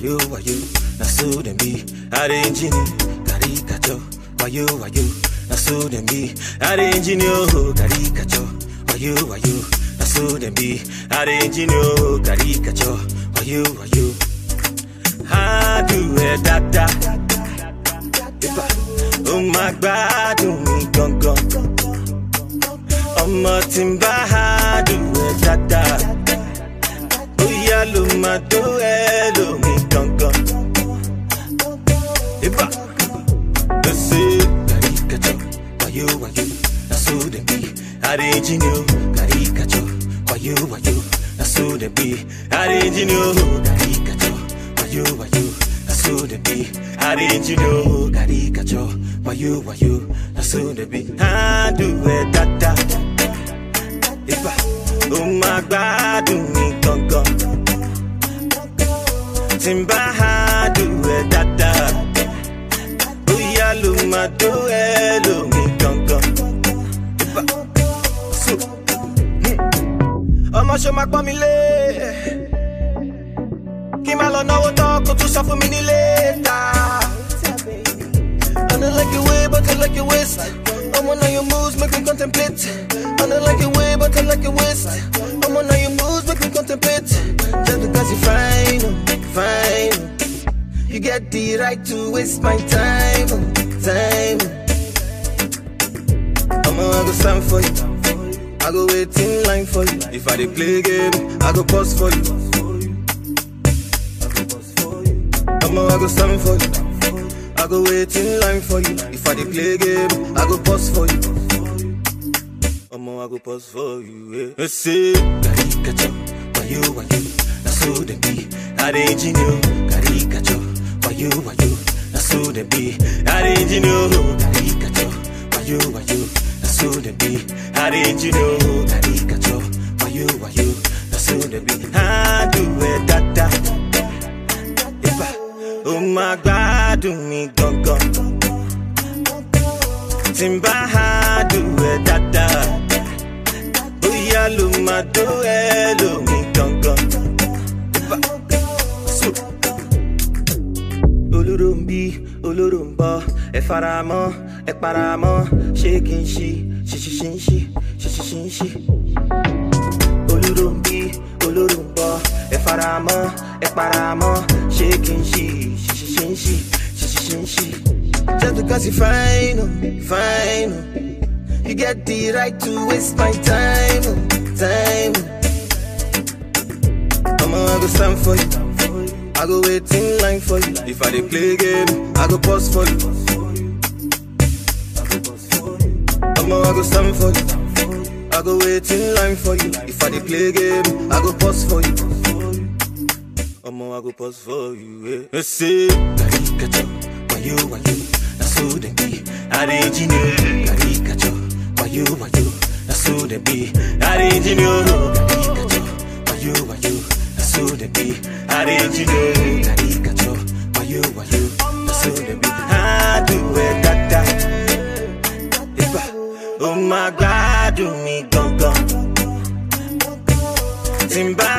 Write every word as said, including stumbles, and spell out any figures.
you, why you, na so them be. Arranging caricature, why you, why you, na so them be. Arranging you, caricature, why you, why you, na so them be. Arranging you, caricature, why you, why you. How do it, da da. Oh my God, do me gong gong. Oh my timba, how do it, da da. Oh yeah, lo ma do it, lo me gong gong. Iba, the say caricature, why you, why you, na so them be. Arranging you, caricature, why you, why you, na so them be. Arranging you, caricature, why you, why you, na so them be. Arranging you, caricature, why you, why you, na so them be. I do it, da da. Iba, oh my God, do me gong gong. Timba, do it, da da. Oh yeah, lo ma do it, lo me gong gong. Iba, so, hmm. Ọmọ ṣe ma gbọ́ mi lé. Kí má lọ náwó tán kó tún sọ fún mi ní létà. I don't like your way, but I like your waist. I wanna know your moves, make me contemplate. I don't like your way, but I like your waist. I wanna know your moves, make me contemplate. Just because you're fine, oh, fine. You get the right to waste my time, oh, time. I'ma I go stand for you. I go wait in line for you. If I dey play game, I go pause for you. I'ma I go stand for you. I go wait in line for you. If I dey play game, I go pause for you. Omo, I go pause for you. Yeah. Let's see, caricature, why you, why you, na so them be. Arranging you, caricature, why you, why you, na so them be. Arranging you, caricature, why you, why you, na so them be. Arranging you, caricature, why you, why you, na so them be. I do it, da da. Oh my God, do me gong gong. Timba, do it, da da. Oh yeah, lo ma do it, lo me gong gong. So, Olurumbi, Olurumba, e faramo, e paramo, shaking she, she she she she, she she she she. Olurumbi, Olurumba, e faramo, e paramo, shaking she, she she she she, she she she. Just because you're fine, oh, fine, oh. You get the right to waste my time, oh, time. I'ma I go stand for you. I go wait in line for you. If I dey play game, I go pause for you. I'ma I go stand for you. I go wait in line for you. If I dey play game, I go pause for you. I'ma I go pause for you. Yeah. Let's see, caricature, why you, why you, na so them be. Arranging you, caricature, why you, why you, na so them be. Arranging you, caricature, why you, why you, na so them be. Arranging you, caricature, why you, why you, na so them be. I do it, da da. Iba, oh my God, do me gong gong. Timba.